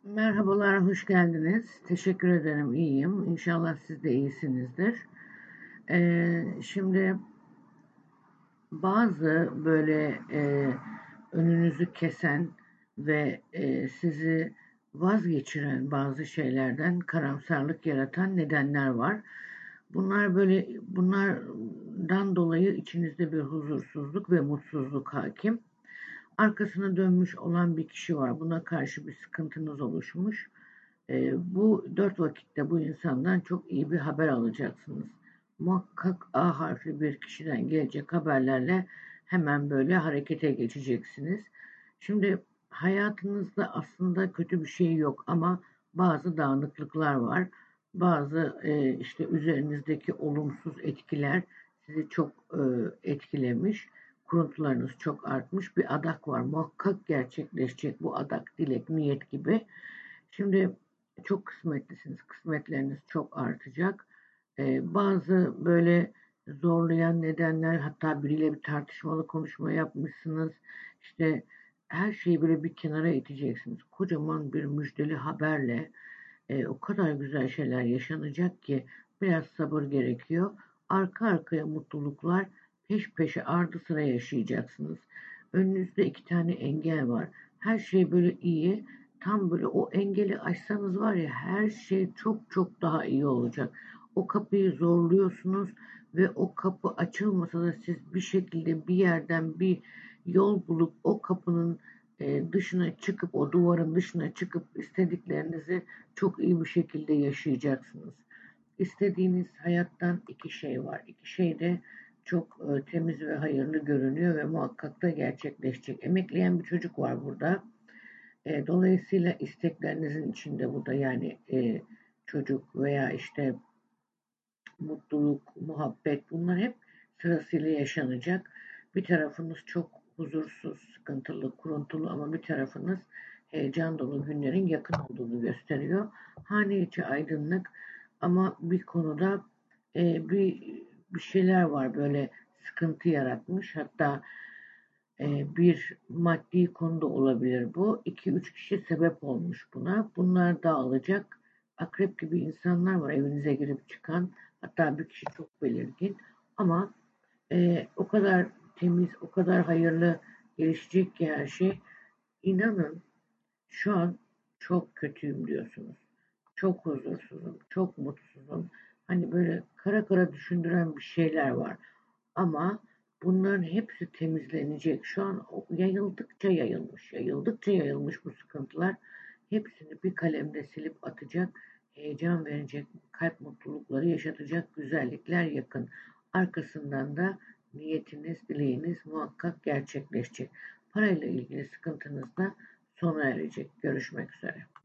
Merhabalar, hoş geldiniz. Teşekkür ederim, iyiyim. İnşallah siz de iyisinizdir. Şimdi bazı böyle önünüzü kesen ve sizi vazgeçiren bazı şeylerden karamsarlık yaratan nedenler var. Bunlardan dolayı içinizde bir huzursuzluk ve mutsuzluk hakim. Arkasına dönmüş olan bir kişi var. Buna karşı bir sıkıntınız oluşmuş. Bu 4 vakitte bu insandan çok iyi bir haber alacaksınız. Muhakkak A harfli bir kişiden gelecek haberlerle hemen böyle harekete geçeceksiniz. Şimdi hayatınızda aslında kötü bir şey yok ama bazı dağınıklıklar var. Bazı işte üzerinizdeki olumsuz etkiler sizi çok etkilemiş. Kuruntularınız çok artmış. Bir adak var. Muhakkak gerçekleşecek bu adak, dilek, niyet gibi. Şimdi çok kısmetlisiniz. Kısmetleriniz çok artacak. Bazı böyle zorlayan nedenler, hatta biriyle bir tartışmalı konuşma yapmışsınız. İşte her şeyi böyle bir kenara iteceksiniz. Kocaman bir müjdeli haberle o kadar güzel şeyler yaşanacak ki biraz sabır gerekiyor. Arka arkaya mutluluklar peş peşe ardı sıra yaşayacaksınız. Önünüzde 2 tane engel var. Her şey böyle iyi. Tam böyle o engeli aşsanız var ya, her şey çok çok daha iyi olacak. O kapıyı zorluyorsunuz ve o kapı açılmasa da siz bir şekilde bir yerden bir yol bulup o kapının dışına çıkıp, o duvarın dışına çıkıp istediklerinizi çok iyi bir şekilde yaşayacaksınız. İstediğiniz hayattan 2 şey var. 2 şey de çok temiz ve hayırlı görünüyor ve muhakkak da gerçekleşecek. Emekleyen bir çocuk var burada. Dolayısıyla isteklerinizin içinde bu da, yani çocuk veya işte mutluluk, muhabbet, bunlar hep sırasıyla yaşanacak. Bir tarafınız çok huzursuz, sıkıntılı, kuruntulu ama bir tarafınız heyecan dolu günlerin yakın olduğunu gösteriyor. Hane içi aydınlık ama bir konuda bir şeyler var böyle sıkıntı yaratmış. Hatta bir maddi konuda olabilir bu. 2-3 kişi sebep olmuş buna. Bunlar dağılacak. Akrep gibi insanlar var evinize girip çıkan. Hatta bir kişi çok belirgin. Ama o kadar temiz, o kadar hayırlı gelişecek ki her şey. İnanın şu an çok kötüyüm diyorsunuz. Çok huzursuzum, çok mutsuzum. Hani böyle kara kara düşündüren bir şeyler var. Ama bunların hepsi temizlenecek. Şu an yayıldıkça yayılmış, yayıldıkça yayılmış bu sıkıntılar. Hepsini bir kalemde silip atacak, heyecan verecek, kalp mutlulukları yaşatacak güzellikler yakın. Arkasından da niyetiniz, dileğiniz muhakkak gerçekleşecek. Parayla ilgili sıkıntınız da sona erecek. Görüşmek üzere.